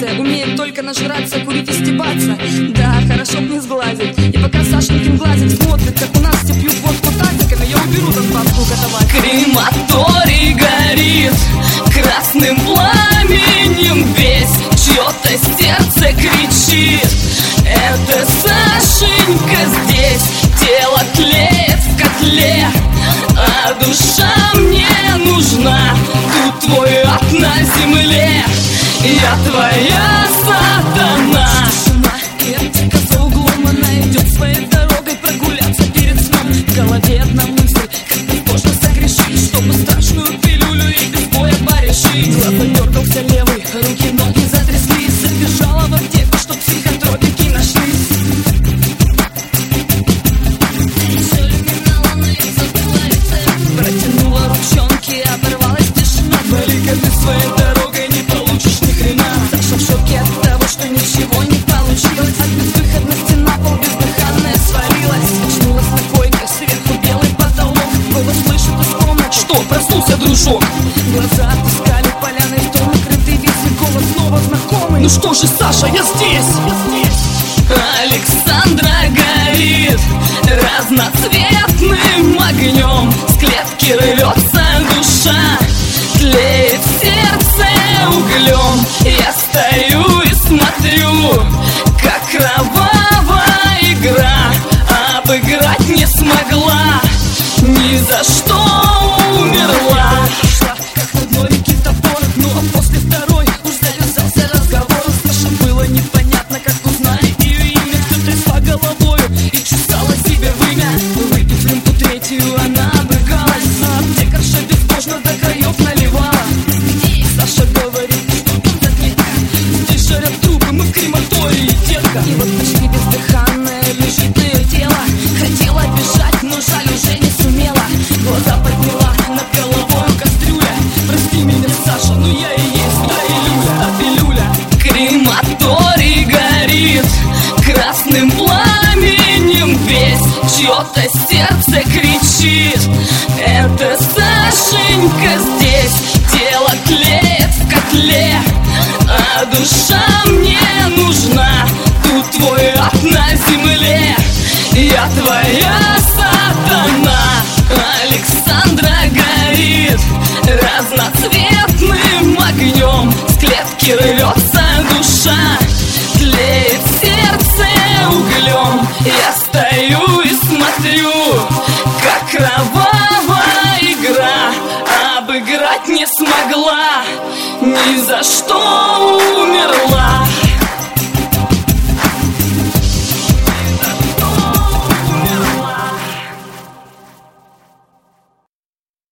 ситуация. Умеет только нажраться, курить и стебаться. Да, хорошо б не сглазить. И пока Сашенькин глазик смотрит, как у нас все пьют водку тазиками, я уберу там бабку готовать. Крематорий горит красным пламенем весь, чье-то сердце кричит: это Сашенька здесь. Тело тлеет в котле, а душа мне нужна. Тут твой ад на земле, я твоя сатана. Тишина, и аптека за углом, она идет своей дорогой прогуляться перед сном. В голове одна мысль, как безбожно согрешить, чтобы страшную пилюлю и без боя порешить. Глаз задергался левый, руки, ноги затряслись. Забежала в аптеку, чтоб психотропики нашлись. Протянула ручонки, оборвалась тишина. Вали-ка ты своей дорогой, не получишь ни хрена. Саша в шоке от того, что ничего не получилось. От безвыходности на пол бездыханная свалилась. Очнулась на койке, сверху белый потолок. Голос слышит из комнаты: Что, проснулся, дружок? глаза отыскали поляны, в том укрытый весь, голос снова знакомый. Ну что же, Саша, я здесь. Александра горит разноцветным огнем. С клетки рвется душа, тлеет сердце углем. Я стою и смотрю, как кровавая игра. Обыграть не смогла, ни за что умерла. Шла, как на дно реки топор, но после второй уж завязался разговор. Саше было непонятно, как узнали ее имя. Кто трясла головою и чесала себе вымя. Выпив рюмку третью, она обрыгалась, а аптекарша безбожно до краев наливала. Саша говорит: что там за клетка? Здесь жарят трупы, мы в крематории, детка. И вот почти бездыханная лежит ее тело. Хотела бежать, но жаль, уже не сумела. Глаза подняла над головой кастрюля. Прости меня, Саша, но я и есть та пилюля. Крематорий горит красным пламенем весь, чье-то сердце кричит: это Сашенька здесь. Тело тлеет в котле, а душа мне нужна. Тут твой ад на земле, я твоя сатана. Александра горит разноцветным огнем. С клетки рвется душа, тлеет сердце углем. Я стою и смотрю, как кровавая игра. Обыграть не смогла, ни за что